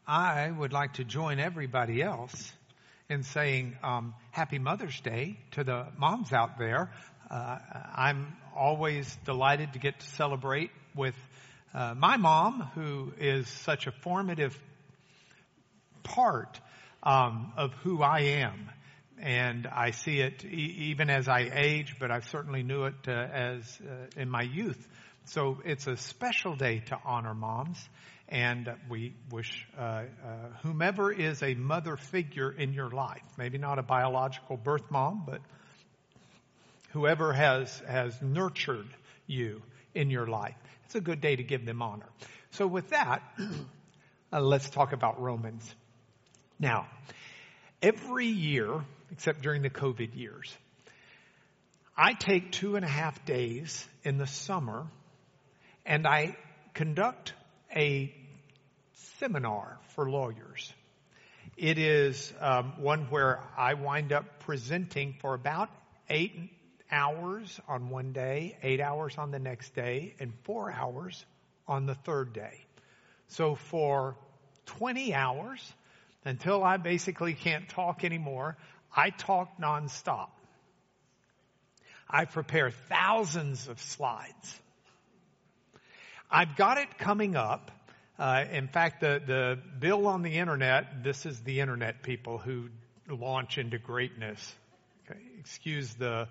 I would like to join everybody else in saying Happy Mother's Day to the moms out there. I'm always delighted to get to celebrate with my mom, who is such a formative part of who I am. And I see it even as I age, but I certainly knew it as in my youth. So it's a special day to honor moms. And we wish whomever is a mother figure in your life, maybe not a biological birth mom, but whoever has nurtured you in your life, it's a good day to give them honor. So with that, let's talk about Romans. Now, every year, except during the COVID years, I take 2.5 days in the summer and I conduct a seminar for lawyers. It is one where I wind up presenting for about 8 hours on one day, 8 hours on the next day, and 4 hours on the third day. So for 20 hours, until I basically can't talk anymore, I talk nonstop. I prepare thousands of slides. I've got it coming up. In fact, the bill on the internet, this is the internet people who launch into greatness. Okay? Excuse the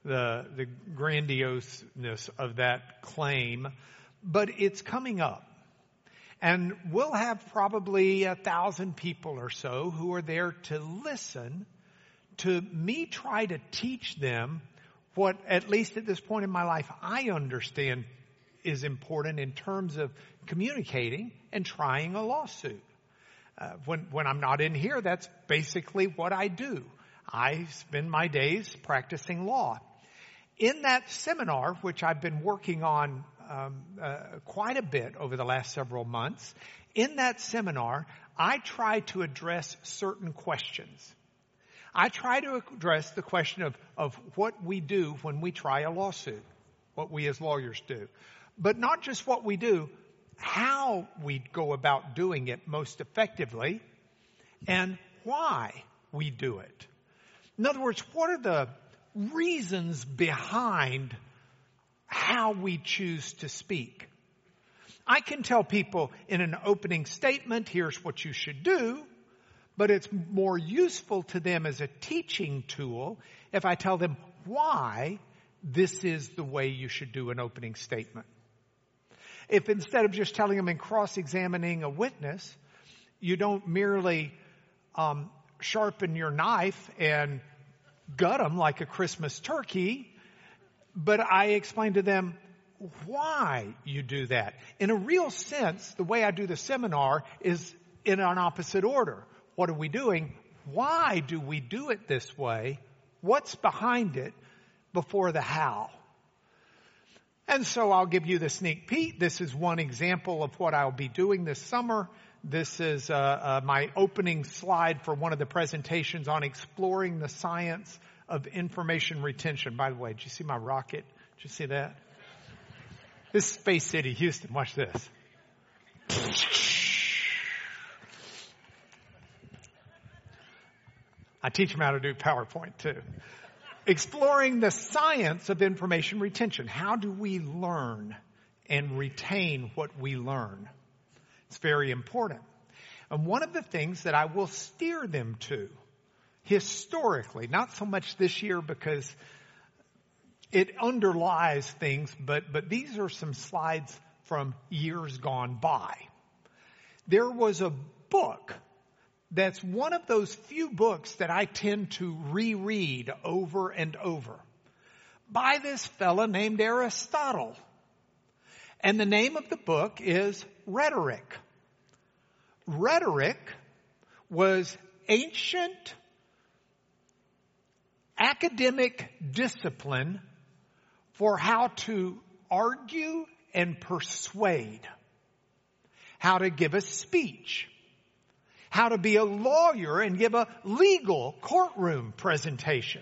grandioseness of that claim, but it's coming up. And we'll have probably 1,000 people or so who are there to listen to me try to teach them what, at least at this point in my life, I understand is important in terms of communicating and trying a lawsuit. When I'm not in here, that's basically what I do. I spend my days practicing law. In that seminar, which I've been working on quite a bit over the last several months, in that seminar, I try to address certain questions. I try to address the question of what we do when we try a lawsuit, what we as lawyers do. But not just what we do, how we go about doing it most effectively, and why we do it. In other words, what are the reasons behind how we choose to speak? I can tell people in an opening statement, here's what you should do, but it's more useful to them as a teaching tool if I tell them why this is the way you should do an opening statement. If instead of just telling them and cross-examining a witness, you don't merely sharpen your knife and gut them like a Christmas turkey, but I explain to them why you do that. In a real sense, the way I do the seminar is in an opposite order. What are we doing? Why do we do it this way? What's behind it before the how? And so I'll give you the sneak peek. This is one example of what I'll be doing this summer. This is my opening slide for one of the presentations on exploring the science of information retention. By the way, did you see my rocket? Did you see that? This is Space City, Houston. Watch this. I teach them how to do PowerPoint too. Exploring the science of information retention. How do we learn and retain what we learn? It's very important. And one of the things that I will steer them to, historically, not so much this year because it underlies things, but these are some slides from years gone by. There was a book that's one of those few books that I tend to reread over and over by this fella named Aristotle. And the name of the book is Rhetoric. Rhetoric was ancient academic discipline for how to argue and persuade, how to give a speech, how to be a lawyer and give a legal courtroom presentation.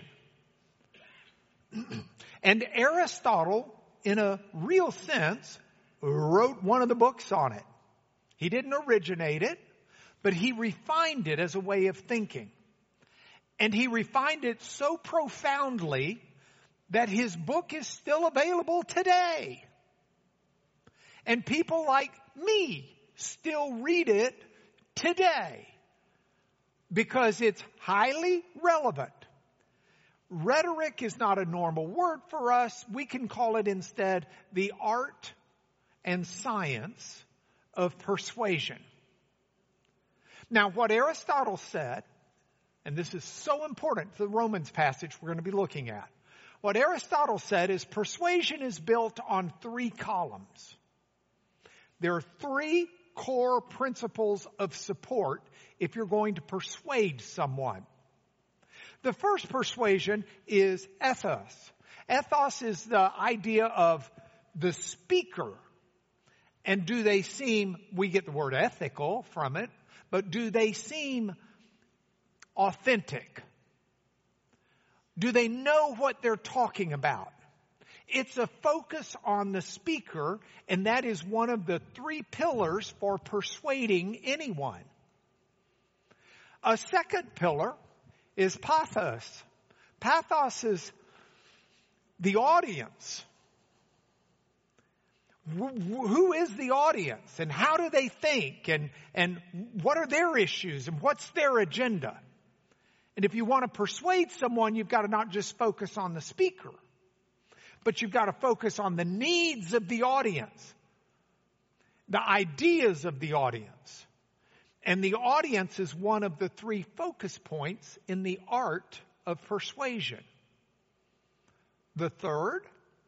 And Aristotle, in a real sense, wrote one of the books on it. He didn't originate it, but he refined it as a way of thinking. And he refined it so profoundly that his book is still available today. And people like me still read it today because it's highly relevant. Rhetoric is not a normal word for us. We can call it instead the art and science of persuasion. Now, what Aristotle said, and this is so important to the Romans passage we're going to be looking at. What Aristotle said is persuasion is built on 3 columns. There are 3 core principles of support if you're going to persuade someone. The first persuasion is ethos. Ethos is the idea of the speaker. And do they seem, we get the word ethical from it, but do they seem authentic? Do they know what they're talking about? It's a focus on the speaker, and that is one of the 3 pillars for persuading anyone. A second pillar is pathos. Pathos is the audience. Who is the audience, and how do they think, and what are their issues, and what's their agenda? And if you want to persuade someone, you've got to not just focus on the speaker, but you've got to focus on the needs of the audience, the ideas of the audience. And the audience is one of the 3 focus points in the art of persuasion. The third,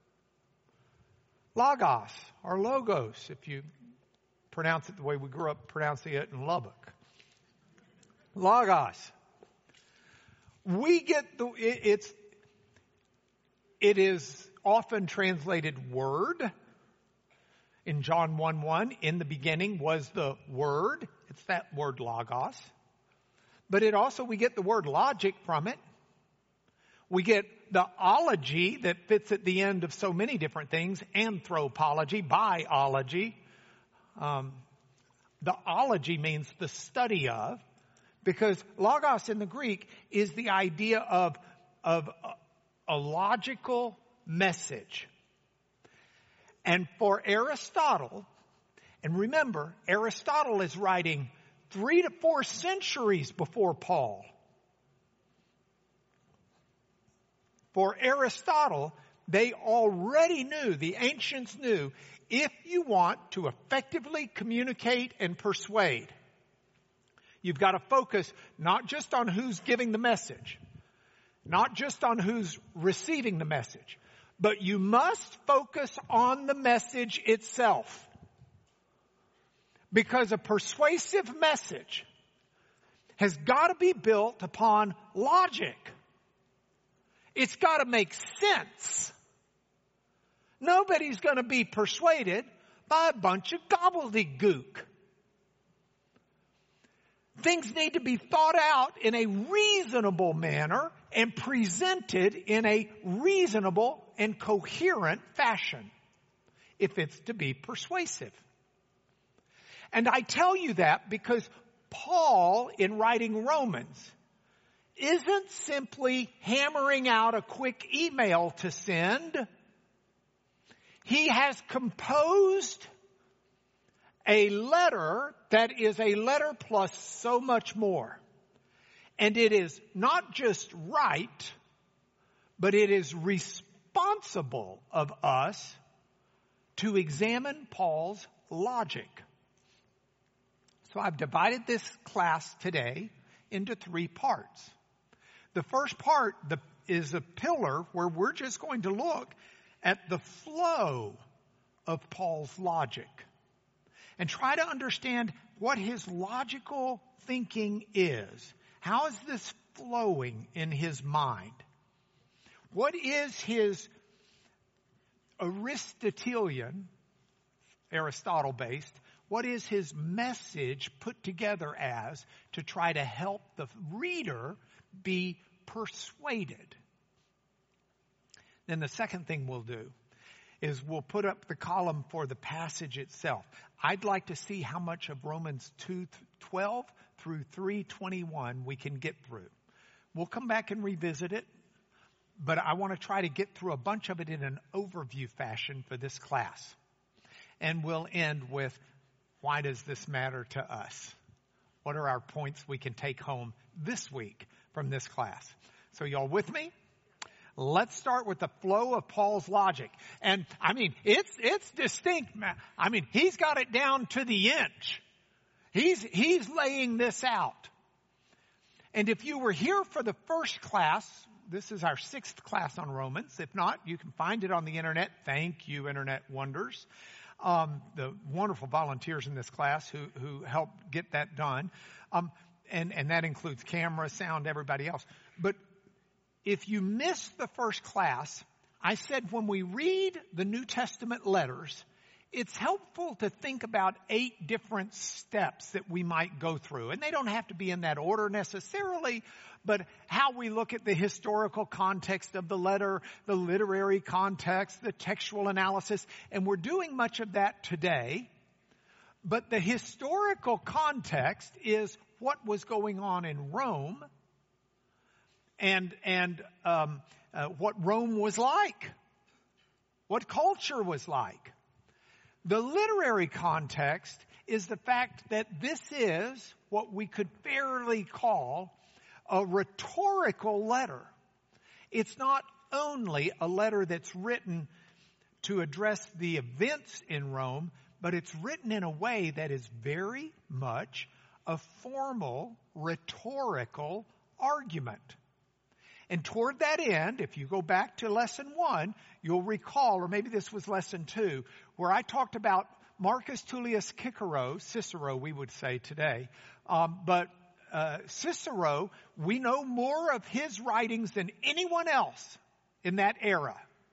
logos, or logos, if you pronounce it the way we grew up pronouncing it in Lubbock. Logos. We get it is often translated word. In John 1:1, in the beginning was the word. It's that word logos. But we get the word logic from it. We get the ology that fits at the end of so many different things. Anthropology, biology. The ology means the study of. Because logos in the Greek is the idea of a logical message. And for Aristotle, and remember, Aristotle is writing 3 to 4 centuries before Paul. For Aristotle, they already knew, the ancients knew, if you want to effectively communicate and persuade, you've got to focus not just on who's giving the message, not just on who's receiving the message, but you must focus on the message itself. Because a persuasive message has got to be built upon logic. It's got to make sense. Nobody's going to be persuaded by a bunch of gobbledygook. Things need to be thought out in a reasonable manner and presented in a reasonable and coherent fashion if it's to be persuasive. And I tell you that because Paul, in writing Romans, isn't simply hammering out a quick email to send. He has composed a letter that is a letter plus so much more. And it is not just right, but it is responsible of us to examine Paul's logic. So I've divided this class today into 3 parts. The first part is a pillar where we're just going to look at the flow of Paul's logic and try to understand what his logical thinking is. How is this flowing in his mind? What is his Aristotelian, Aristotle-based, what is his message put together as to try to help the reader be persuaded? Then the second thing we'll do is we'll put up the column for the passage itself. I'd like to see how much of Romans 12 through 3:21 we can get through. We'll come back and revisit it, but I want to try to get through a bunch of it in an overview fashion for this class. And we'll end with, why does this matter to us? What are our points we can take home this week from this class? So y'all with me? Let's start with the flow of Paul's logic. And I mean, it's distinct. I mean, he's got it down to the inch. He's laying this out. And if you were here for the first class, this is our 6th class on Romans. If not, you can find it on the internet. Thank you, Internet Wonders. The wonderful volunteers in this class who helped get that done. And that includes camera, sound, everybody else. But if you missed the first class, I said when we read the New Testament letters, it's helpful to think about 8 different steps that we might go through. And they don't have to be in that order necessarily, but how we look at the historical context of the letter, the literary context, the textual analysis. And we're doing much of that today. But the historical context is what was going on in Rome and what Rome was like, what culture was like. The literary context is the fact that this is what we could fairly call a rhetorical letter. It's not only a letter that's written to address the events in Rome, but it's written in a way that is very much a formal rhetorical argument. And toward that end, if you go back to lesson 1, you'll recall, or maybe this was lesson 2, where I talked about Marcus Tullius Cicero, we would say today. But Cicero, we know more of his writings than anyone else in that era.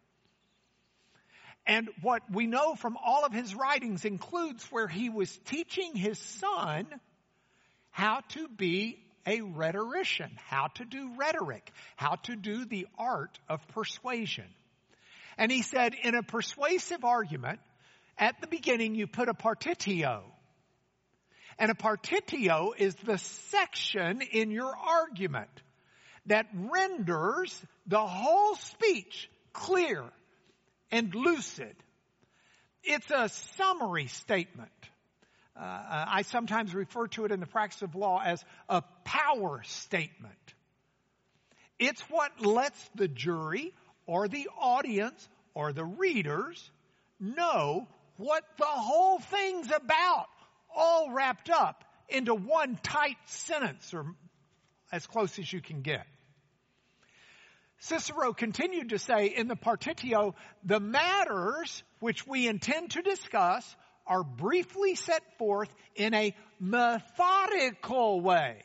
And what we know from all of his writings includes where he was teaching his son how to be a rhetorician, how to do rhetoric, how to do the art of persuasion. And he said, in a persuasive argument, at the beginning you put a partitio. And a partitio is the section in your argument that renders the whole speech clear and lucid. It's a summary statement. I sometimes refer to it in the practice of law as a power statement. It's what lets the jury or the audience or the readers know what the whole thing's about, all wrapped up into one tight sentence or as close as you can get. Cicero continued to say in the partitio, the matters which we intend to discuss are briefly set forth in a methodical way.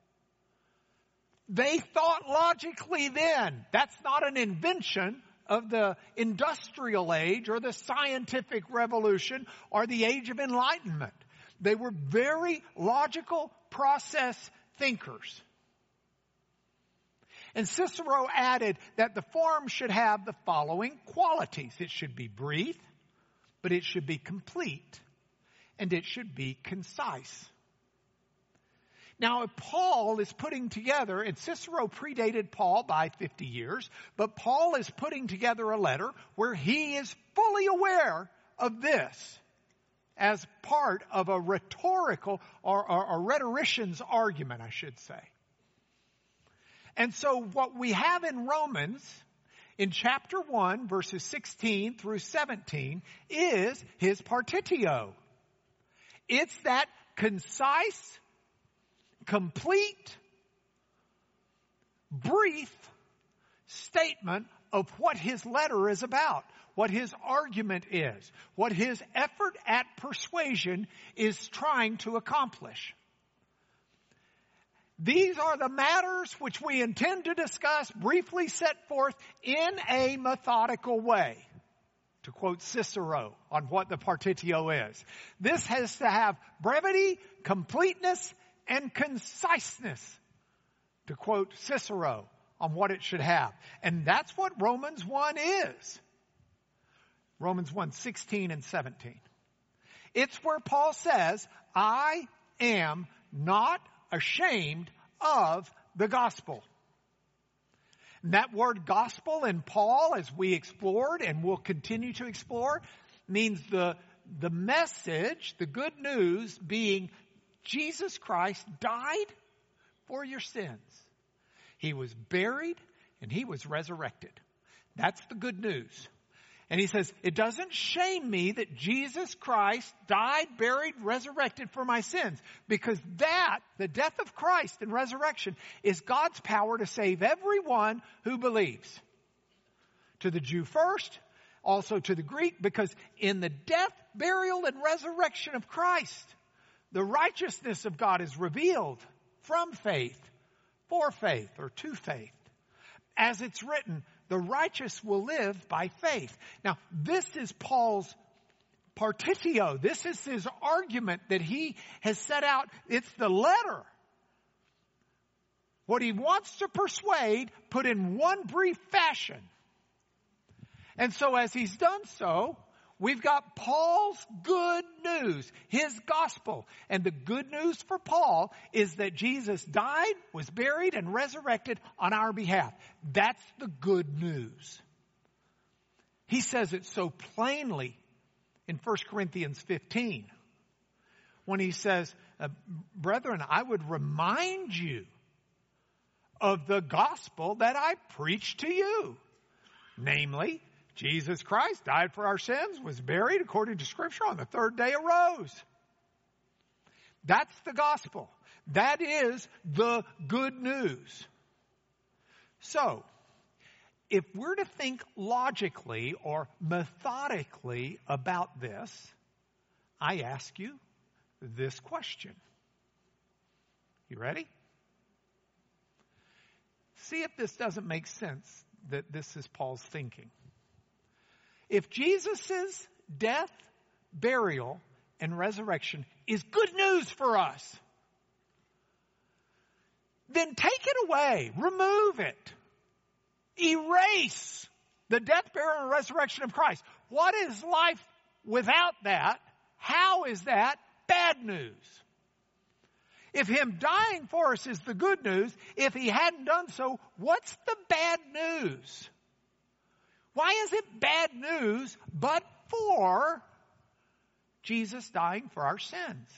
They thought logically then. That's not an invention of the industrial age or the scientific revolution or the age of enlightenment. They were very logical process thinkers. And Cicero added that the form should have the following qualities. It should be brief, but it should be complete, and it should be concise. Now, if Paul is putting together, and Cicero predated Paul by 50 years, but Paul is putting together a letter where he is fully aware of this as part of a rhetorical or a rhetorician's argument, I should say. And so what we have in Romans in chapter 1, verses 16 through 17, is his partitio. It's that concise, complete, brief statement of what his letter is about, what his argument is, what his effort at persuasion is trying to accomplish. These are the matters which we intend to discuss, briefly set forth in a methodical way. To quote Cicero on what the partitio is. This has to have brevity, completeness, and conciseness. To quote Cicero on what it should have. And that's what Romans 1 is. Romans 1, 16 and 17. It's where Paul says, I am not ashamed of the gospel. And that word gospel in Paul, as we explored and will continue to explore, means the message, the good news being Jesus Christ died for your sins. He was buried and he was resurrected. That's the good news. And he says, it doesn't shame me that Jesus Christ died, buried, resurrected for my sins. Because that, the death of Christ and resurrection, is God's power to save everyone who believes. To the Jew first, also to the Greek, because in the death, burial, and resurrection of Christ, the righteousness of God is revealed from faith, for faith, or to faith. As it's written, the righteous will live by faith. Now, this is Paul's partitio. This is his argument that he has set out. It's the letter. What he wants to persuade, put in one brief fashion. And so as he's done so, we've got Paul's good news, his gospel. And the good news for Paul is that Jesus died, was buried, and resurrected on our behalf. That's the good news. He says it so plainly in 1 Corinthians 15 when he says, brethren, I would remind you of the gospel that I preached to you. Namely, Jesus Christ died for our sins, was buried according to Scripture, on the third day arose. That's the gospel. That is the good news. So, if we're to think logically or methodically about this, I ask you this question. You ready? See if this doesn't make sense that this is Paul's thinking. If Jesus' death, burial, and resurrection is good news for us, then take it away, remove it, erase the death, burial, and resurrection of Christ. What is life without that? How is that bad news? If him dying for us is the good news, if he hadn't done so, what's the bad news? Why is it bad news but for Jesus dying for our sins?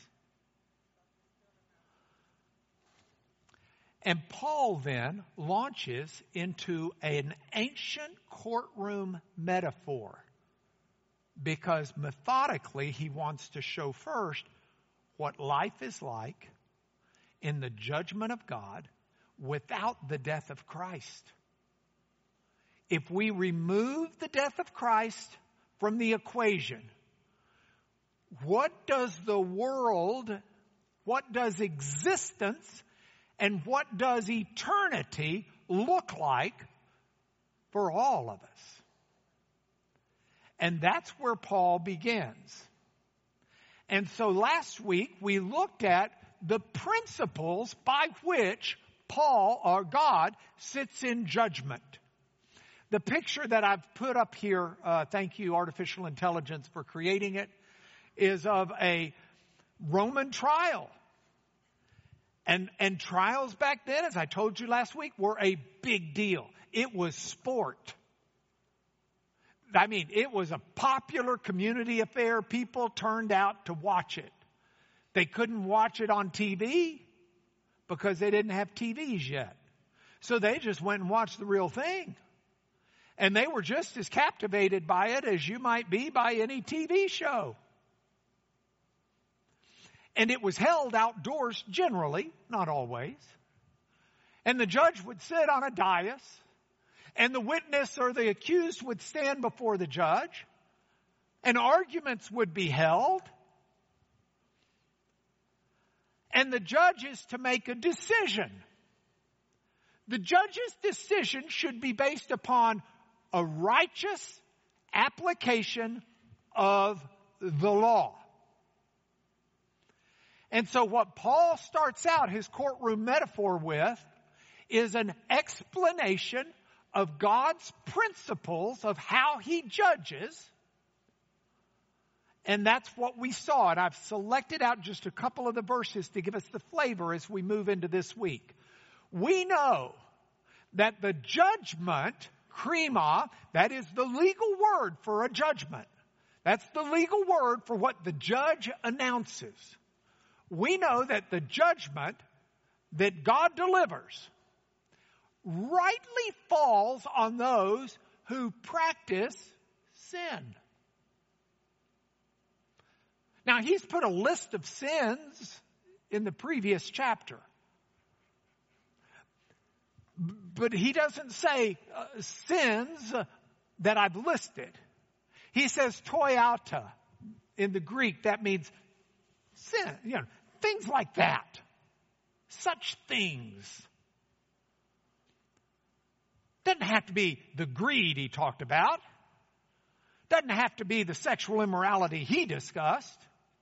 And Paul then launches into an ancient courtroom metaphor because methodically he wants to show first what life is like in the judgment of God without the death of Christ. If we remove the death of Christ from the equation, what does the world, what does existence, and what does eternity look like for all of us? And that's where Paul begins. And so last week we looked at the principles by which Paul, or God, sits in judgment. The picture that I've put up here, thank you, artificial intelligence, for creating it, is of a Roman trial. And trials back then, as I told you last week, were a big deal. It was sport. I mean, it was a popular community affair. People turned out to watch it. They couldn't watch it on TV because they didn't have TVs yet. So they just went and watched the real thing. And they were just as captivated by it as you might be by any TV show. And it was held outdoors generally, not always. And the judge would sit on a dais. And the witness or the accused would stand before the judge. And arguments would be held. And the judge is to make a decision. The judge's decision should be based upon a righteous application of the law. And so what Paul starts out his courtroom metaphor with is an explanation of God's principles of how he judges And that's what we saw. And I've selected out just a couple of the verses to give us the flavor as we move into this week. We know that the judgment, krima, that is the legal word for a judgment. That's the legal word for what the judge announces. We know that the judgment that God delivers rightly falls on those who practice sin. Now, he's put a list of sins in the previous chapter. But he doesn't say sins that I've listed. He says toiata. In the Greek, that means sin. Things like that. Such things. Doesn't have to be the greed he talked about. Doesn't have to be the sexual immorality he discussed.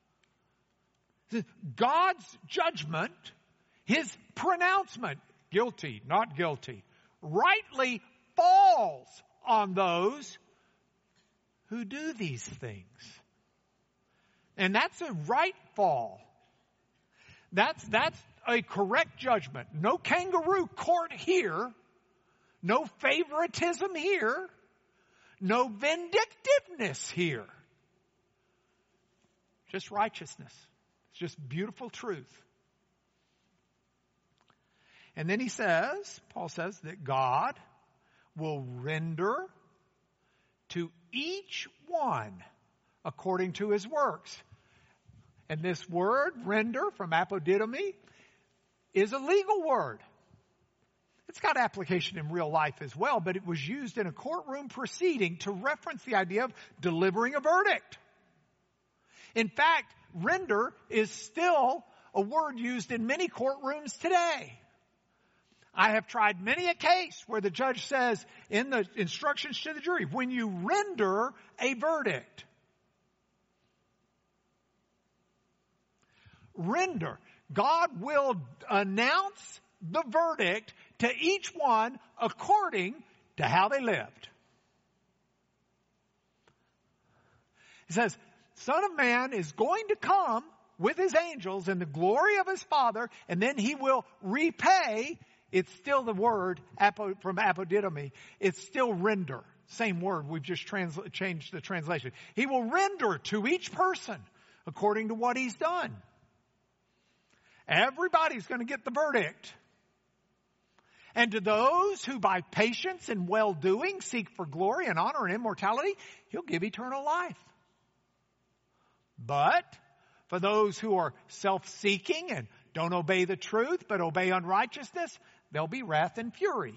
God's judgment, his pronouncement, guilty, not guilty, rightly falls on those who do these things. And that's a right fall. That's a correct judgment. No kangaroo court here. No favoritism here. No vindictiveness here. Just righteousness. It's just beautiful truth. And then Paul says that God will render to each one according to his works. And this word, render, from apodidomi, is a legal word. It's got application in real life as well, but it was used in a courtroom proceeding to reference the idea of delivering a verdict. In fact, render is still a word used in many courtrooms today. I have tried many a case where the judge says in the instructions to the jury, when you render a verdict. Render. God will announce the verdict to each one according to how they lived. He says, Son of Man is going to come with his angels in the glory of his Father, and then he will repay. It's still the word from apodidomi. It's still render. Same word. We've just changed the translation. He will render to each person according to what he's done. Everybody's going to get the verdict. And to those who by patience and well-doing seek for glory and honor and immortality, he'll give eternal life. But for those who are self-seeking and don't obey the truth but obey unrighteousness, there'll be wrath and fury.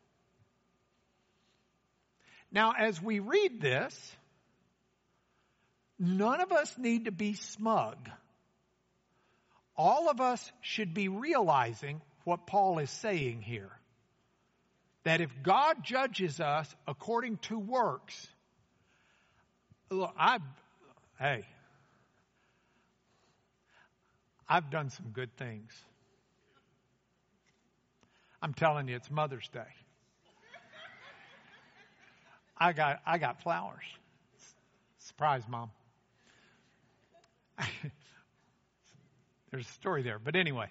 Now, as we read this, none of us need to be smug. All of us should be realizing what Paul is saying here. That if God judges us according to works, look, I've done some good things. I'm telling you, it's Mother's Day. I got flowers. Surprise, Mom. There's a story there. But anyway.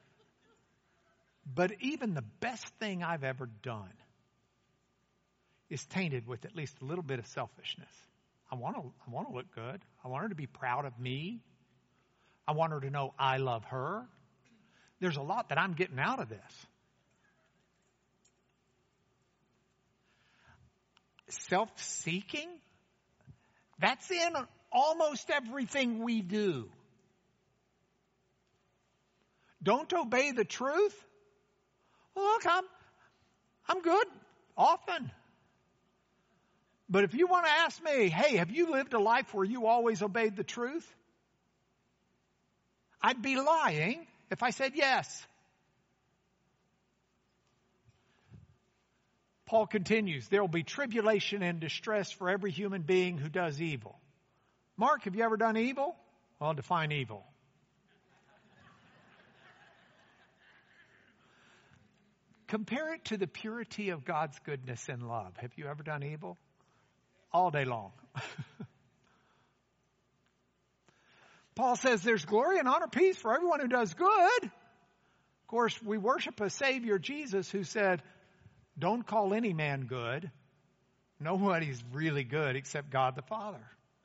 But even the best thing I've ever done is tainted with at least a little bit of selfishness. I want to look good. I want her to be proud of me. I want her to know I love her. There's a lot that I'm getting out of this. Self-seeking, that's in almost everything we do. Don't obey the truth? Well, look, I'm good often. But if you want to ask me, hey, have you lived a life where you always obeyed the truth? I'd be lying if I said yes. Paul continues, there will be tribulation and distress for every human being who does evil. Mark, have you ever done evil? Well, define evil. Compare it to the purity of God's goodness and love. Have you ever done evil? All day long. Paul says there's glory and honor, peace for everyone who does good. Of course, we worship a Savior, Jesus, who said, don't call any man good. Nobody's really good except God the Father.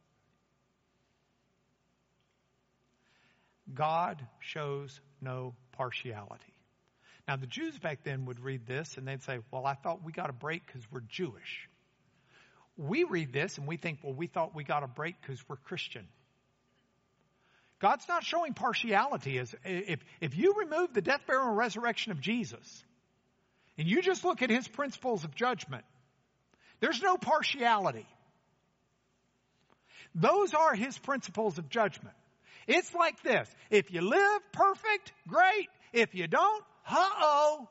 God shows no partiality. Now, the Jews back then would read this and they'd say, well, I thought we got a break because we're Jewish. We read this and we think, well, we thought we got a break because we're Christian. God's not showing partiality. If you remove the death, burial, and resurrection of Jesus, and you just look at his principles of judgment, there's no partiality. Those are his principles of judgment. It's like this. If you live perfect, great. If you don't, uh-oh.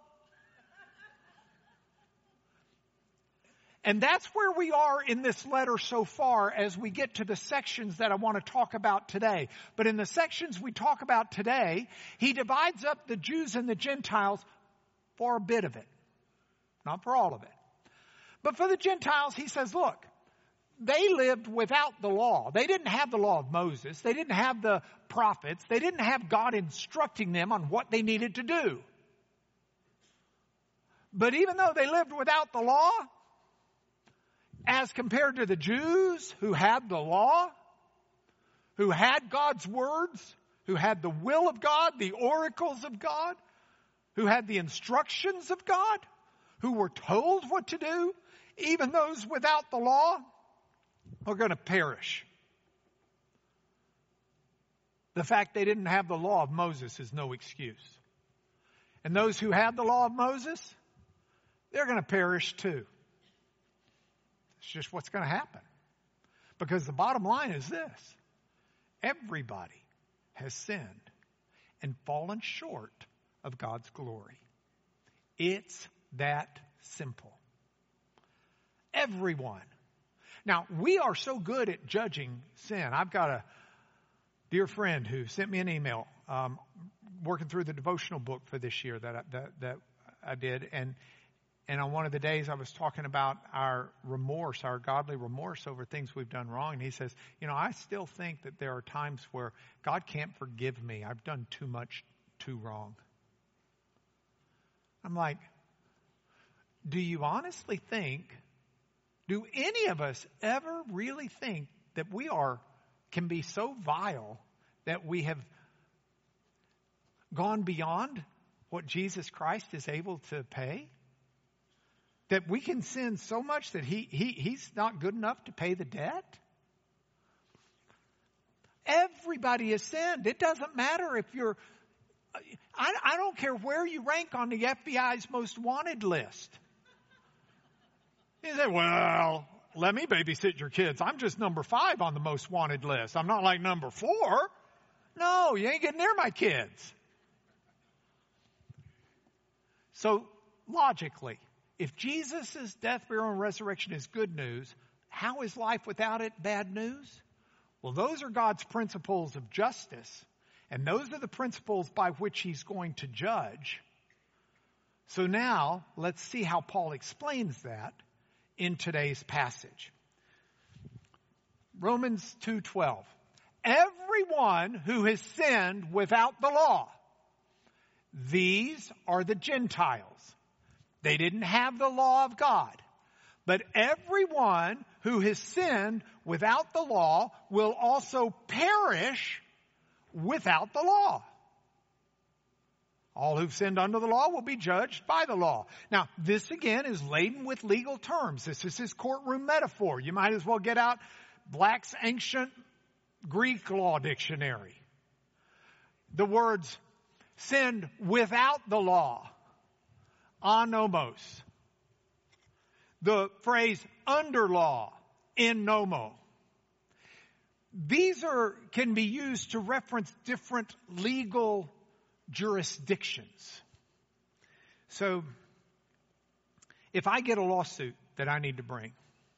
And that's where we are in this letter so far as we get to the sections that I want to talk about today. But in the sections we talk about today, he divides up the Jews and the Gentiles for a bit of it. Not for all of it. But for the Gentiles, he says, look, they lived without the law. They didn't have the law of Moses. They didn't have the prophets. They didn't have God instructing them on what they needed to do. But even though they lived without the law, as compared to the Jews who had the law, who had God's words, who had the will of God, the oracles of God, who had the instructions of God, who were told what to do, even those without the law are going to perish. The fact they didn't have the law of Moses is no excuse. And those who had the law of Moses, they're going to perish too. It's just what's going to happen. Because the bottom line is this. Everybody has sinned and fallen short of God's glory. It's that simple. Everyone. Now, we are so good at judging sin. I've got a dear friend who sent me an email working through the devotional book for this year that I did. And on one of the days I was talking about our remorse, our godly remorse over things we've done wrong. And he says, I still think that there are times where God can't forgive me. I've done too much too wrong. I'm like, do you honestly think, do any of us ever really think that we can be so vile that we have gone beyond what Jesus Christ is able to pay? That we can sin so much that he's not good enough to pay the debt? Everybody has sinned. It doesn't matter if you're... I don't care where you rank on the FBI's most wanted list. You say, well, let me babysit your kids. I'm just number 5 on the most wanted list. I'm not like number 4. No, you ain't getting near my kids. So, logically, if Jesus' death, burial, and resurrection is good news, how is life without it bad news? Well, those are God's principles of justice, and those are the principles by which he's going to judge. So now, let's see how Paul explains that in today's passage. Romans 2:12. Everyone who has sinned without the law, these are the Gentiles. They didn't have the law of God. But everyone who has sinned without the law will also perish without the law. All who've sinned under the law will be judged by the law. Now, this again is laden with legal terms. This is his courtroom metaphor. You might as well get out Black's Ancient Greek Law Dictionary. The words sinned without the law, anomos. The phrase under law, in nomo. These can be used to reference different legal jurisdictions. So, if I get a lawsuit that I need to bring,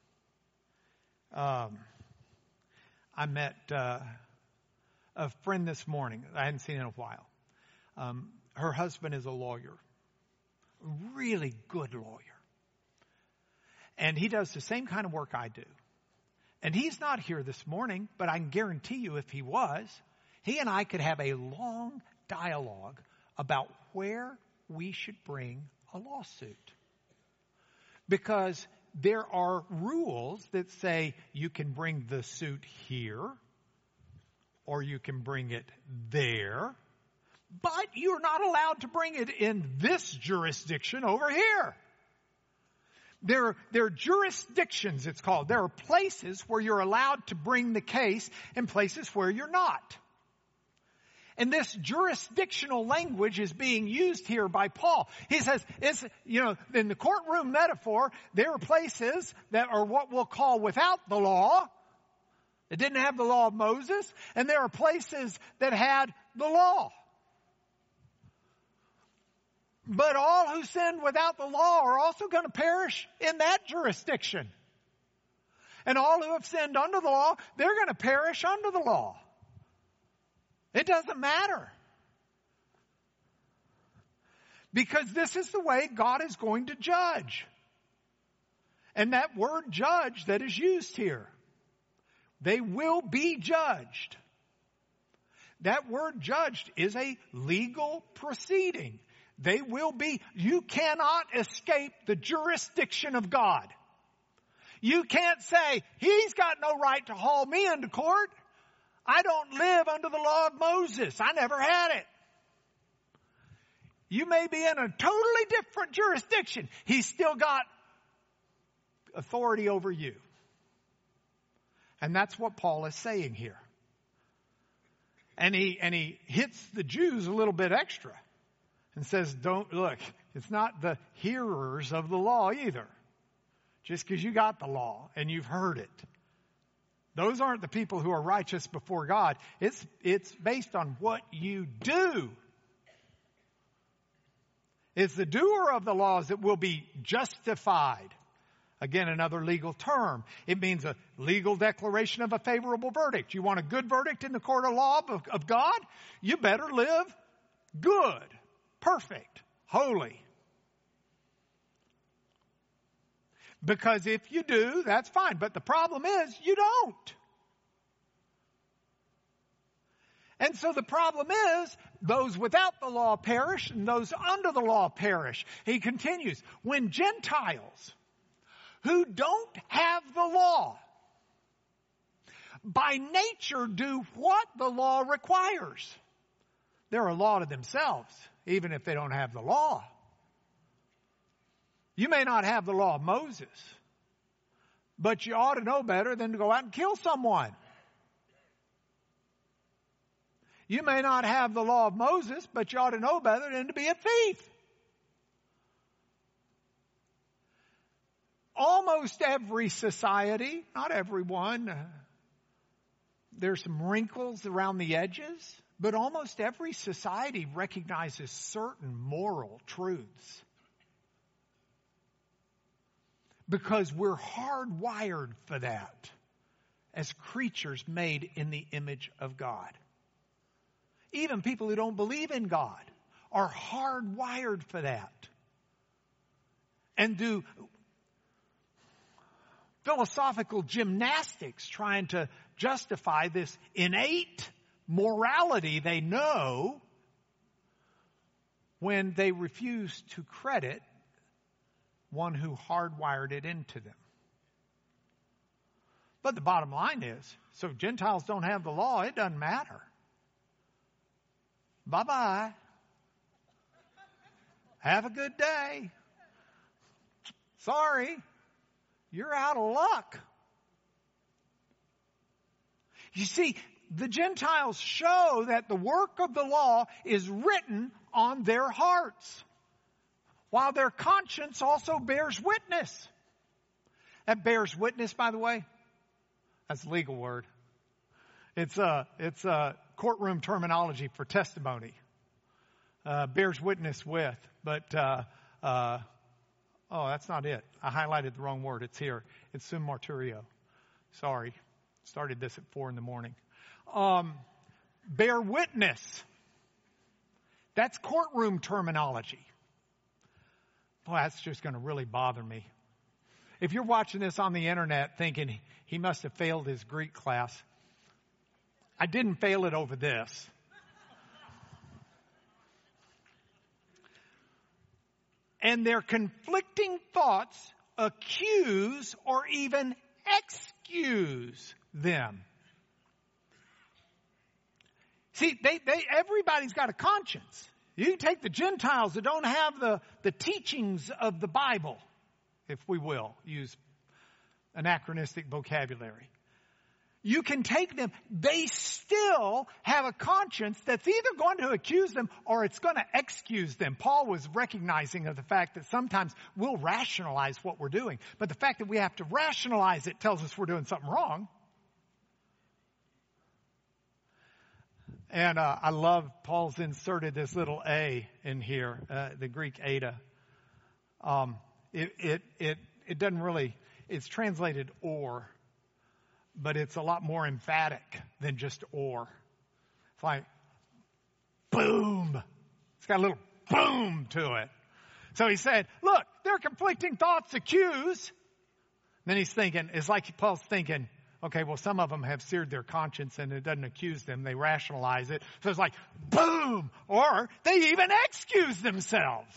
I met a friend this morning I hadn't seen in a while. Her husband is a lawyer, a really good lawyer. And he does the same kind of work I do. And he's not here this morning, but I can guarantee you if he was, he and I could have a long dialogue about where we should bring a lawsuit. Because there are rules that say you can bring the suit here or you can bring it there, but you're not allowed to bring it in this jurisdiction over here. There are jurisdictions, it's called. There are places where you're allowed to bring the case and places where you're not. And this jurisdictional language is being used here by Paul. He says, in the courtroom metaphor, there are places that are what we'll call without the law. It didn't have the law of Moses. And there are places that had the law. But all who sinned without the law are also going to perish in that jurisdiction. And all who have sinned under the law, they're going to perish under the law. It doesn't matter. Because this is the way God is going to judge. And that word judge that is used here, they will be judged. That word judged is a legal proceeding. They will be. You cannot escape the jurisdiction of God. You can't say, he's got no right to haul me into court. I don't live under the law of Moses. I never had it. You may be in a totally different jurisdiction. He's still got authority over you. And that's what Paul is saying here. And he hits the Jews a little bit extra and says, it's not the hearers of the law either. Just because you got the law and you've heard it. Those aren't the people who are righteous before God. It's based on what you do. It's the doer of the laws that will be justified. Again, another legal term. It means a legal declaration of a favorable verdict. You want a good verdict in the court of law of God? You better live good, perfect, holy. Because if you do, that's fine. But the problem is, you don't. And so the problem is, those without the law perish and those under the law perish. He continues, when Gentiles who don't have the law by nature do what the law requires. They're a law to themselves, even if they don't have the law. You may not have the law of Moses, but you ought to know better than to go out and kill someone. You may not have the law of Moses, but you ought to know better than to be a thief. Almost every society, not everyone, there's some wrinkles around the edges, but almost every society recognizes certain moral truths. Because we're hardwired for that as creatures made in the image of God. Even people who don't believe in God are hardwired for that. And do philosophical gymnastics trying to justify this innate morality they know when they refuse to credit one who hardwired it into them. But the bottom line is, so Gentiles don't have the law, it doesn't matter. Bye-bye. Have a good day. Sorry, you're out of luck. You see, the Gentiles show that the work of the law is written on their hearts, while their conscience also bears witness. That bears witness, by the way, that's a legal word. It's a courtroom terminology for testimony. Bears witness with, but that's not it. I highlighted the wrong word. It's here. It's sum marturio. Sorry. Started this at 4 a.m. Bear witness. That's courtroom terminology. Boy, that's just going to really bother me. If you're watching this on the internet thinking he must have failed his Greek class, I didn't fail it over this. And their conflicting thoughts accuse or even excuse them. See, everybody's got a conscience. You can take the Gentiles that don't have the teachings of the Bible, if we will, use anachronistic vocabulary. You can take them. They still have a conscience that's either going to accuse them or it's going to excuse them. Paul was recognizing of the fact that sometimes we'll rationalize what we're doing. But the fact that we have to rationalize it tells us we're doing something wrong. And I love Paul's inserted this little A in here, the Greek eta. It doesn't really, it's translated or. But it's a lot more emphatic than just or. It's like, boom. It's got a little boom to it. So he said, look, their conflicting thoughts accuse. Then he's thinking, it's like Paul's thinking, okay, well, some of them have seared their conscience and it doesn't accuse them. They rationalize it. So it's like, boom. Or they even excuse themselves.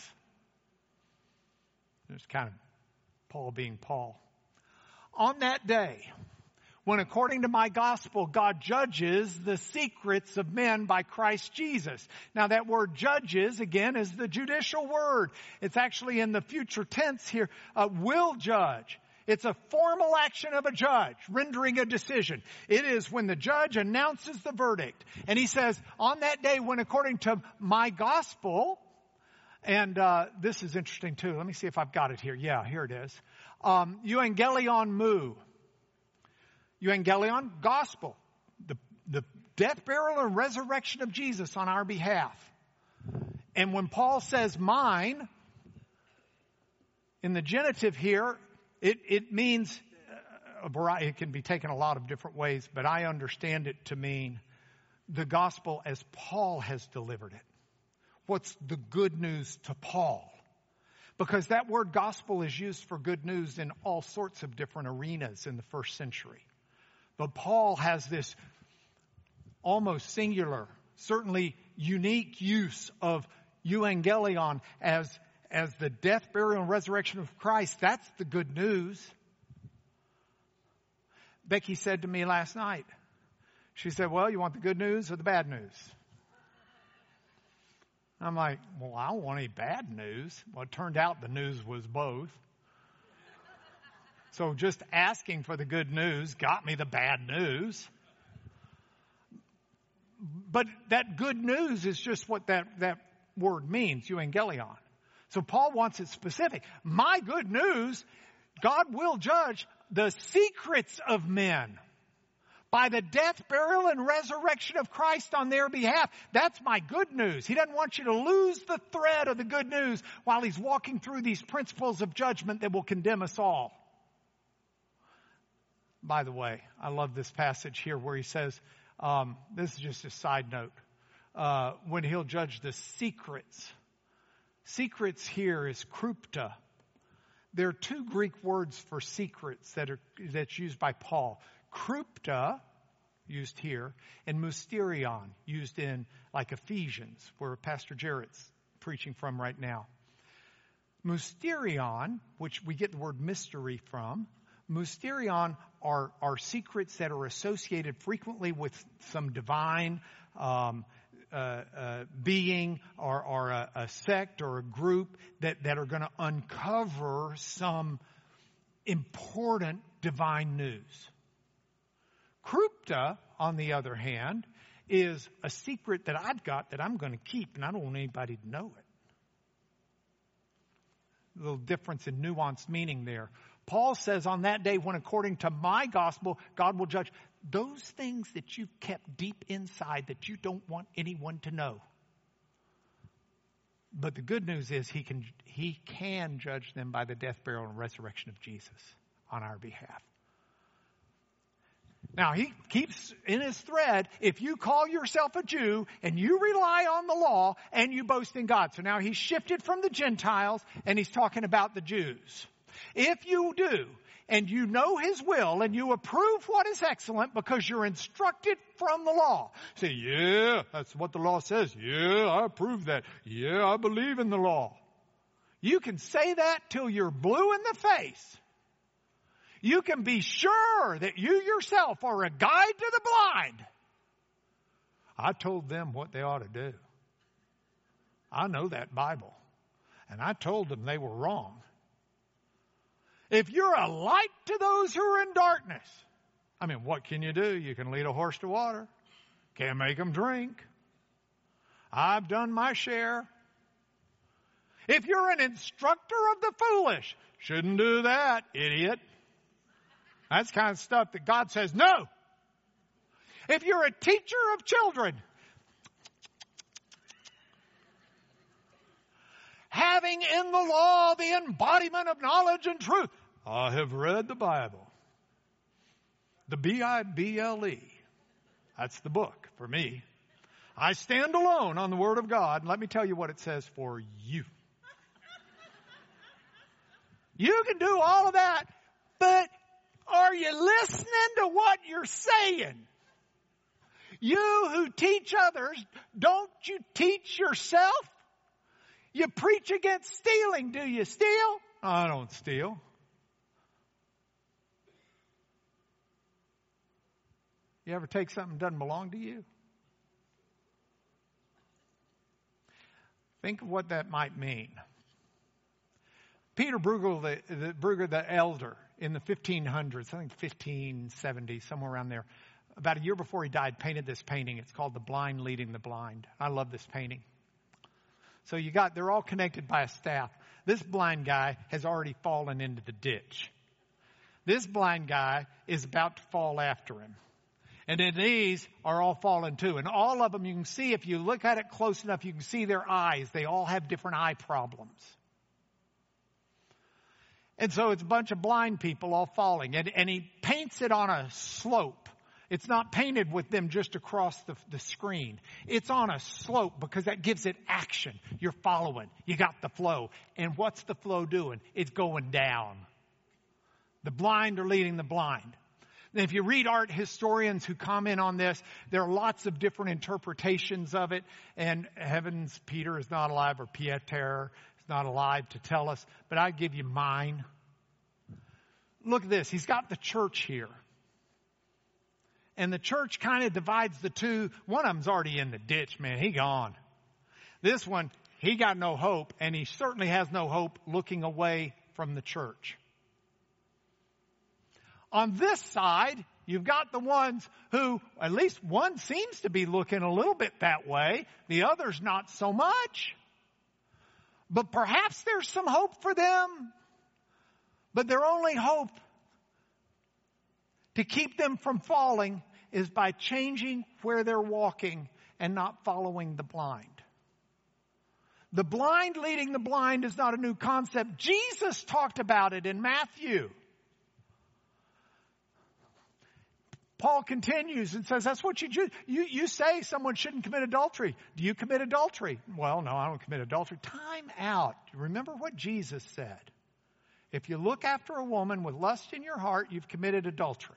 It's kind of Paul being Paul. On that day, when according to my gospel, God judges the secrets of men by Christ Jesus. Now that word judges, again, is the judicial word. It's actually in the future tense here, will judge. It's a formal action of a judge, rendering a decision. It is when the judge announces the verdict. And he says, on that day when according to my gospel, and this is interesting too. Let me see if I've got it here. Yeah, here it is. Euangelion mu. Euangelion, gospel. The death, burial, and resurrection of Jesus on our behalf. And when Paul says mine, in the genitive here, it means a variety. It can be taken a lot of different ways, but I understand it to mean the gospel as Paul has delivered it. What's the good news to Paul? Because that word gospel is used for good news in all sorts of different arenas in the first century. But Paul has this almost singular, certainly unique use of euangelion as the death, burial, and resurrection of Christ. That's the good news. Becky said to me last night, she said, well, you want the good news or the bad news? I'm like, well, I don't want any bad news. Well, it turned out the news was both. So just asking for the good news got me the bad news. But that good news is just what that word means, euangelion. So Paul wants it specific. My good news, God will judge the secrets of men by the death, burial, and resurrection of Christ on their behalf. That's my good news. He doesn't want you to lose the thread of the good news while he's walking through these principles of judgment that will condemn us all. By the way, I love this passage here where he says, this is just a side note, when he'll judge the secrets. Secrets here is krypta. There are two Greek words for secrets that's used by Paul. Krypta, used here, and mysterion, used in like Ephesians, where Pastor Jarrett's preaching from right now. Mysterion, which we get the word mystery from, mysterion are secrets that are associated frequently with some divine being or a sect or a group that are going to uncover some important divine news. Krypta, on the other hand, is a secret that I've got that I'm going to keep, and I don't want anybody to know it. A little difference in nuanced meaning there. Paul says on that day when according to my gospel, God will judge those things that you've kept deep inside that you don't want anyone to know. But the good news is he can judge them by the death, burial, and resurrection of Jesus on our behalf. Now, he keeps in his thread, if you call yourself a Jew and you rely on the law and you boast in God. So now he's shifted from the Gentiles and he's talking about the Jews. If you do, and you know His will, and you approve what is excellent because you're instructed from the law. Say, yeah, that's what the law says. Yeah, I approve that. Yeah, I believe in the law. You can say that till you're blue in the face. You can be sure that you yourself are a guide to the blind. I told them what they ought to do. I know that Bible. And I told them they were wrong. If you're a light to those who are in darkness, I mean, what can you do? You can lead a horse to water. Can't make them drink. I've done my share. If you're an instructor of the foolish, shouldn't do that, idiot. That's the kind of stuff that God says, no. If you're a teacher of children, having in the law the embodiment of knowledge and truth. I have read the Bible. The Bible. That's the book for me. I stand alone on the Word of God. And let me tell you what it says for you. You can do all of that, but are you listening to what you're saying? You who teach others, don't you teach yourself? You preach against stealing. Do you steal? I don't steal. You ever take something that doesn't belong to you? Think of what that might mean. Peter Bruegel, the elder in the 1500s, I think 1570, somewhere around there, about a year before he died, painted this painting. It's called The Blind Leading the Blind. I love this painting. So they're all connected by a staff. This blind guy has already fallen into the ditch. This blind guy is about to fall after him. And then these are all fallen too. And all of them, you can see, if you look at it close enough, you can see their eyes. They all have different eye problems. And so it's a bunch of blind people all falling. And he paints it on a slope. It's not painted with them just across the screen. It's on a slope because that gives it action. You're following. You got the flow. And what's the flow doing? It's going down. The blind are leading the blind. And if you read art historians who comment on this, there are lots of different interpretations of it. And heavens, Peter is not alive, or Pieter is not alive to tell us. But I give you mine. Look at this. He's got the church here. And the church kind of divides the two. One of them's already in the ditch, man. He gone. This one, he got no hope. And he certainly has no hope looking away from the church. On this side, you've got the ones who, at least one seems to be looking a little bit that way. The other's not so much. But perhaps there's some hope for them. But their only hope to keep them from falling is by changing where they're walking and not following the blind. The blind leading the blind is not a new concept. Jesus talked about it in Matthew. Paul continues and says, that's what you do. You say someone shouldn't commit adultery. Do you commit adultery? Well, no, I don't commit adultery. Time out. Remember what Jesus said. If you look after a woman with lust in your heart, you've committed adultery.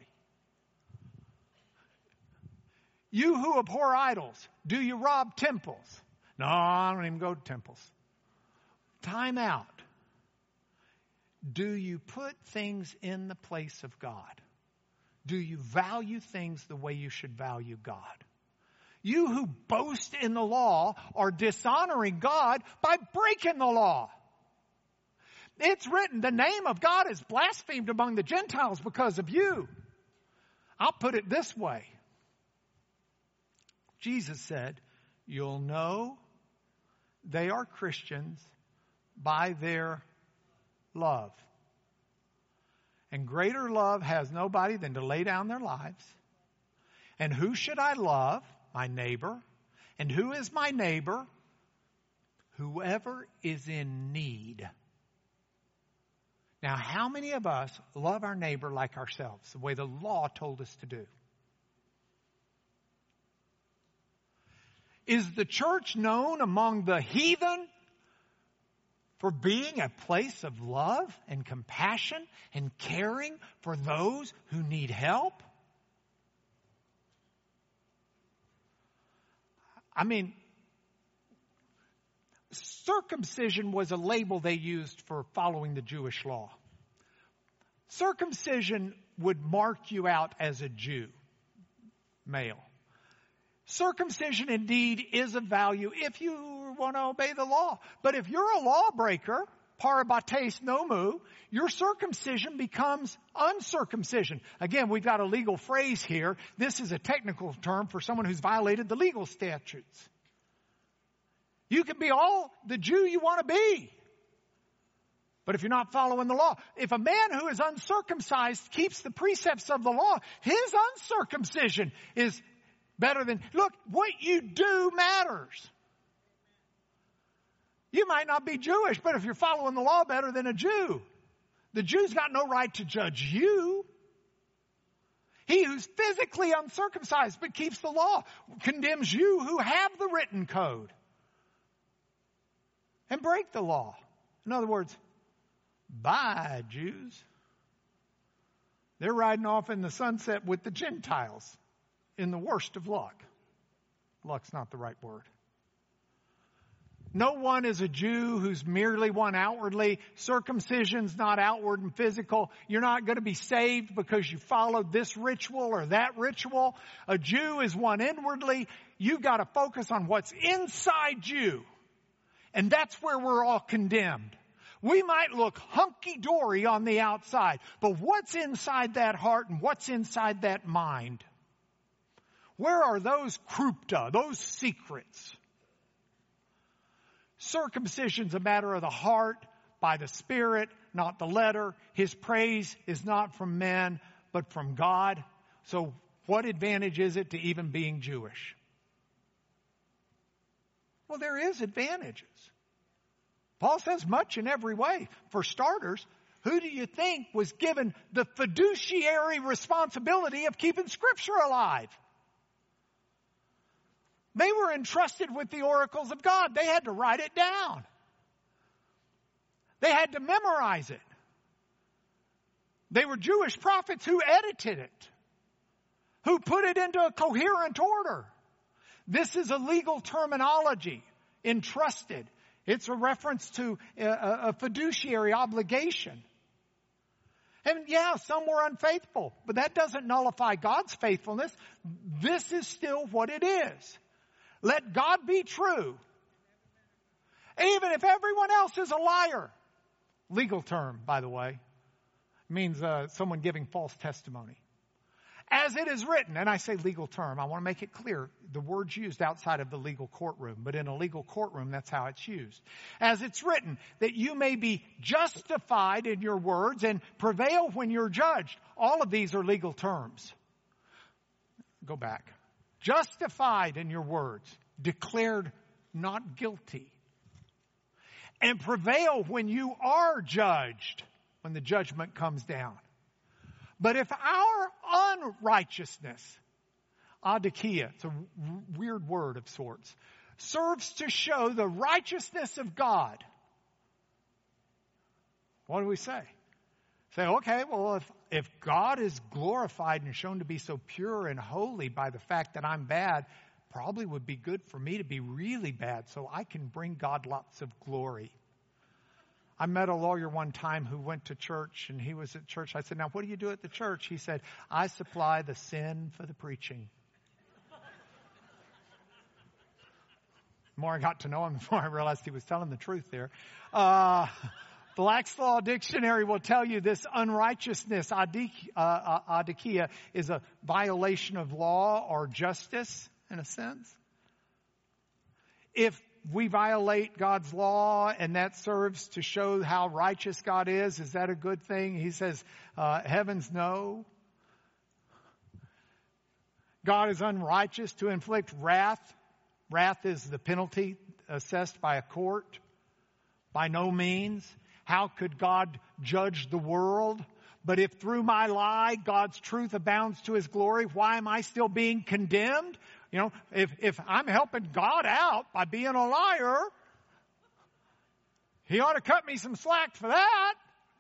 You who abhor idols, do you rob temples? No, I don't even go to temples. Time out. Do you put things in the place of God? Do you value things the way you should value God? You who boast in the law are dishonoring God by breaking the law. It's written, the name of God is blasphemed among the Gentiles because of you. I'll put it this way. Jesus said, you'll know they are Christians by their love. And greater love has nobody than to lay down their lives. And who should I love? My neighbor. And who is my neighbor? Whoever is in need. Now, how many of us love our neighbor like ourselves, the way the law told us to do? Is the church known among the heathen for being a place of love and compassion and caring for those who need help? I mean, circumcision was a label they used for following the Jewish law. Circumcision would mark you out as a Jew, male. Circumcision indeed is of value if you want to obey the law. But if you're a lawbreaker, parabates nomu, your circumcision becomes uncircumcision. Again, we've got a legal phrase here. This is a technical term for someone who's violated the legal statutes. You can be all the Jew you want to be. But if you're not following the law, if a man who is uncircumcised keeps the precepts of the law, his uncircumcision is better than, look, what you do matters. You might not be Jewish, but if you're following the law better than a Jew, the Jew's got no right to judge you. He who's physically uncircumcised but keeps the law condemns you who have the written code and break the law. In other words, bye, Jews. They're riding off in the sunset with the Gentiles. In the worst of luck. Luck's not the right word. No one is a Jew who's merely one outwardly. Circumcision's not outward and physical. You're not going to be saved because you followed this ritual or that ritual. A Jew is one inwardly. You've got to focus on what's inside you. And that's where we're all condemned. We might look hunky-dory on the outside, but what's inside that heart and what's inside that mind? Where are those krypta, those secrets? Circumcision's a matter of the heart, by the Spirit, not the letter. His praise is not from men, but from God. So what advantage is it to even being Jewish? Well, there is advantages. Paul says much in every way. For starters, who do you think was given the fiduciary responsibility of keeping Scripture alive? They were entrusted with the oracles of God. They had to write it down. They had to memorize it. They were Jewish prophets who edited it, who put it into a coherent order. This is a legal terminology, entrusted. It's a reference to a fiduciary obligation. And yeah, some were unfaithful, but that doesn't nullify God's faithfulness. This is still what it is. Let God be true, even if everyone else is a liar. Legal term, by the way, means someone giving false testimony. As it is written, and I say legal term, I want to make it clear, the word's used outside of the legal courtroom, but in a legal courtroom, that's how it's used. As it's written, that you may be justified in your words and prevail when you're judged. All of these are legal terms. Go back. Justified in your words, declared not guilty. And prevail when you are judged, when the judgment comes down. But if our unrighteousness, adikia, it's a weird word of sorts, serves to show the righteousness of God, what do we say? Say, okay, well, if God is glorified and shown to be so pure and holy by the fact that I'm bad, probably would be good for me to be really bad so I can bring God lots of glory. I met a lawyer one time who went to church, and he was at church. I said, now, what do you do at the church? He said, I supply the sin for the preaching. The more I got to know him, the more I realized he was telling the truth there. Black's Law Dictionary will tell you this unrighteousness, adikia, is a violation of law or justice, in a sense. If we violate God's law and that serves to show how righteous God is that a good thing? He says, heavens no. God is unrighteous to inflict wrath. Wrath is the penalty assessed by a court. By no means. How could God judge the world? But if through my lie, God's truth abounds to His glory, why am I still being condemned? You know, if I'm helping God out by being a liar, He ought to cut me some slack for that.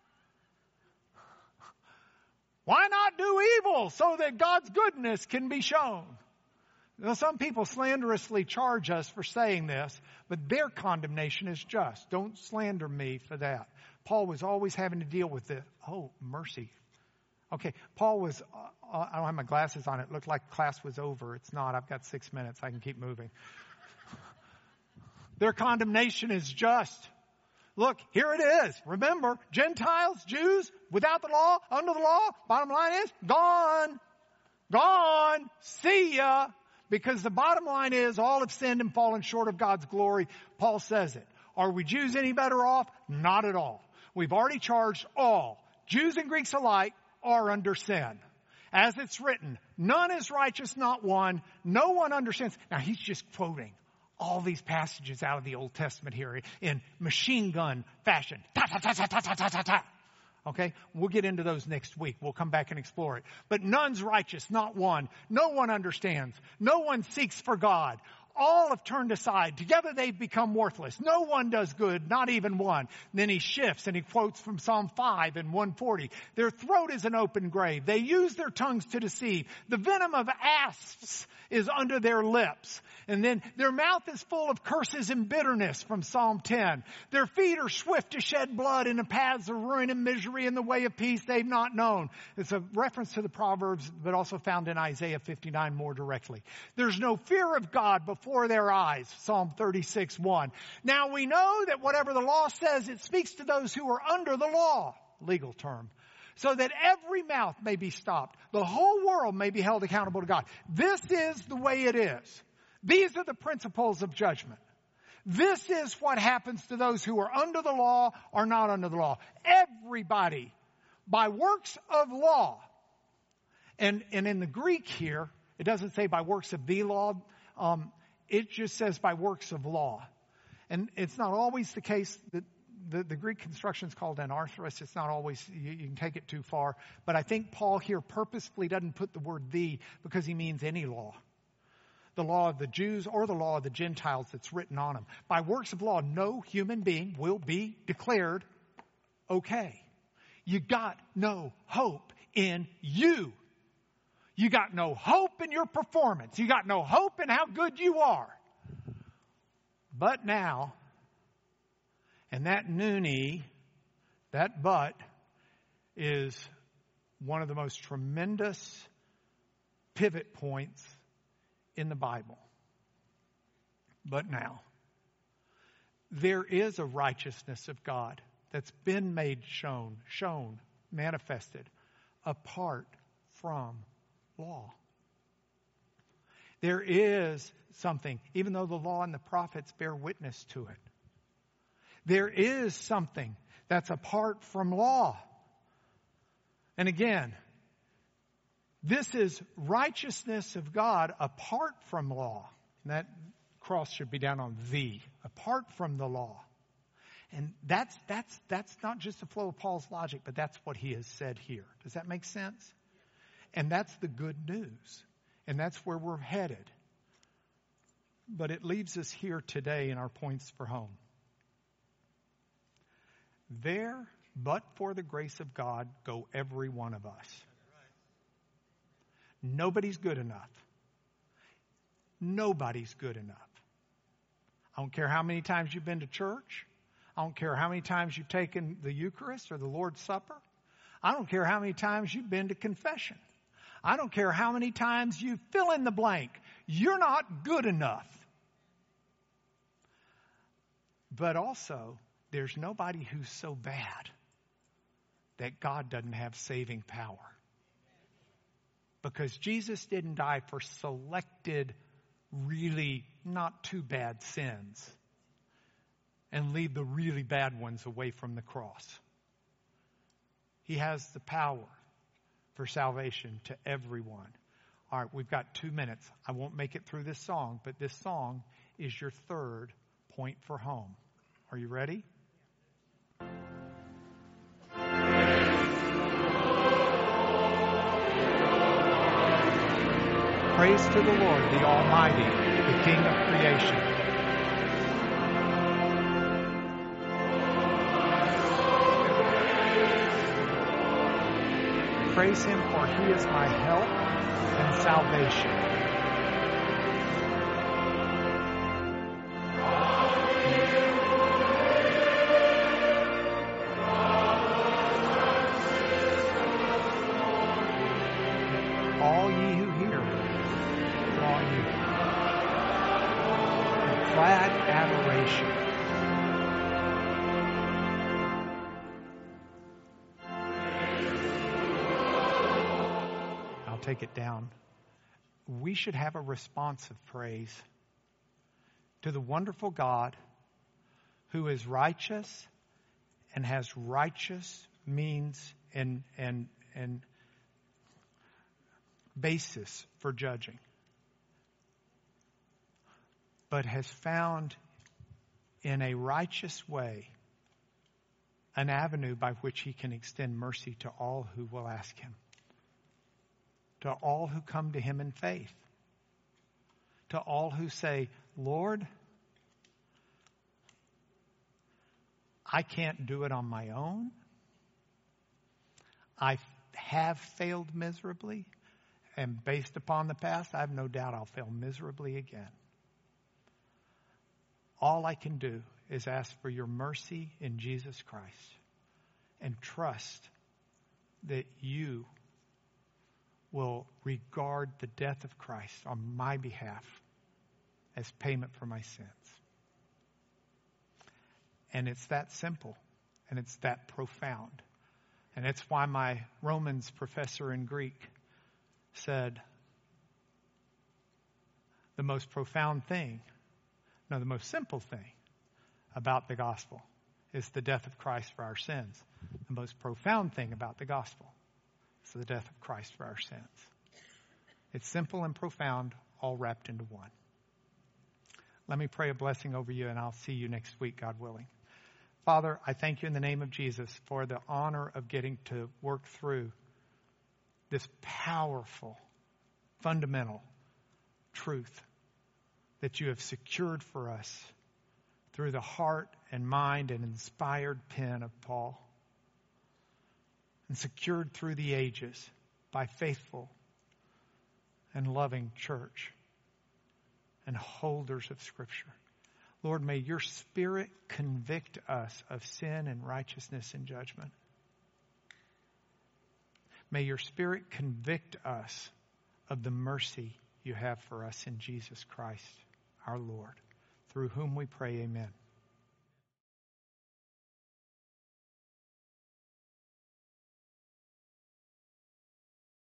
Why not do evil so that God's goodness can be shown? Now, some people slanderously charge us for saying this, but their condemnation is just. Don't slander me for that. Paul was always having to deal with this. Oh, mercy. Okay, Paul was, I don't have my glasses on. It looked like class was over. It's not. I've got 6 minutes. I can keep moving. Their condemnation is just. Look, here it is. Remember, Gentiles, Jews, without the law, under the law, bottom line is, gone. Gone. See ya. Because the bottom line is, all have sinned and fallen short of God's glory. Paul says it. Are we Jews any better off? Not at all. We've already charged all, Jews and Greeks alike, are under sin. As it's written, none is righteous, not one. No one understands. Now he's just quoting all these passages out of the Old Testament here in machine gun fashion. Ta, ta, ta, ta, ta, ta, ta, ta, ta. Okay, we'll get into those next week. We'll come back and explore it. But none's righteous, not one. No one understands. No one seeks for God. All have turned aside. Together they've become worthless. No one does good, not even one. And then he shifts and he quotes from Psalm 5 and 140. Their throat is an open grave. They use their tongues to deceive. The venom of asps is under their lips. And then their mouth is full of curses and bitterness from Psalm 10. Their feet are swift to shed blood in the paths of ruin and misery in the way of peace they've not known. It's a reference to the Proverbs, but also found in Isaiah 59 more directly. There's no fear of God before their eyes. Psalm 36:1. Now we know that whatever the law says, it speaks to those who are under the law, legal term, so that every mouth may be stopped. The whole world may be held accountable to God. This is the way it is. These are the principles of judgment. This is what happens to those who are under the law or not under the law. Everybody, by works of law. And in the Greek here, it doesn't say by works of the law. It just says by works of law. And it's not always the case that the Greek construction is called anarthros. It's not always, you can take it too far. But I think Paul here purposefully doesn't put the word the because he means any law. The law of the Jews or the law of the Gentiles that's written on them. By works of law, no human being will be declared okay. You got no hope in you. You got no hope in your performance. You got no hope in how good you are. But now, and that noonie, that but, is one of the most tremendous pivot points in the Bible. But now, there is a righteousness of God that's been made shown, manifested, apart from law. There is something, even though the law and the prophets bear witness to it. There is something that's apart from law. And again, this is righteousness of God apart from law. And that cross should be down on the, apart from the law. And that's not just a flow of Paul's logic, but that's what he has said here. Does that make sense? And that's the good news. And that's where we're headed. But it leaves us here today in our points for home. There, but for the grace of God, go every one of us. Nobody's good enough. Nobody's good enough. I don't care how many times you've been to church. I don't care how many times you've taken the Eucharist or the Lord's Supper. I don't care how many times you've been to confession. I don't care how many times you fill in the blank. You're not good enough. But also, there's nobody who's so bad that God doesn't have saving power. Because Jesus didn't die for selected, really not too bad sins and leave the really bad ones away from the cross. He has the power for salvation to everyone. All right, we've got 2 minutes. I won't make it through this song, but this song is your third point for home. Are you ready? Praise to the Lord, the Almighty, the King of creation. praise him, for he is my help and salvation. All ye who hear, draw near. In glad adoration. I'll take it down. We should have a response of praise to the wonderful God who is righteous and has righteous means and basis for judging, but has found in a righteous way an avenue by which he can extend mercy to all who will ask him, to all who come to him in faith, to all who say, Lord, I can't do it on my own. I have failed miserably. And based upon the past, I have no doubt I'll fail miserably again. All I can do is ask for your mercy in Jesus Christ and trust that you will regard the death of Christ on my behalf as payment for my sins. And it's that simple, and it's that profound. And it's why my Romans professor in Greek said the most simple thing about the gospel is the death of Christ for our sins. The most profound thing about the gospel is the death of Christ for our sins. It's simple and profound, all wrapped into one. Let me pray a blessing over you, and I'll see you next week, God willing. Father, I thank you in the name of Jesus for the honor of getting to work through this powerful, fundamental truth that you have secured for us through the heart and mind and inspired pen of Paul, and secured through the ages by faithful and loving church and holders of Scripture. Lord, may your Spirit convict us of sin and righteousness and judgment. May your Spirit convict us of the mercy you have for us in Jesus Christ, our Lord, through whom we pray, amen.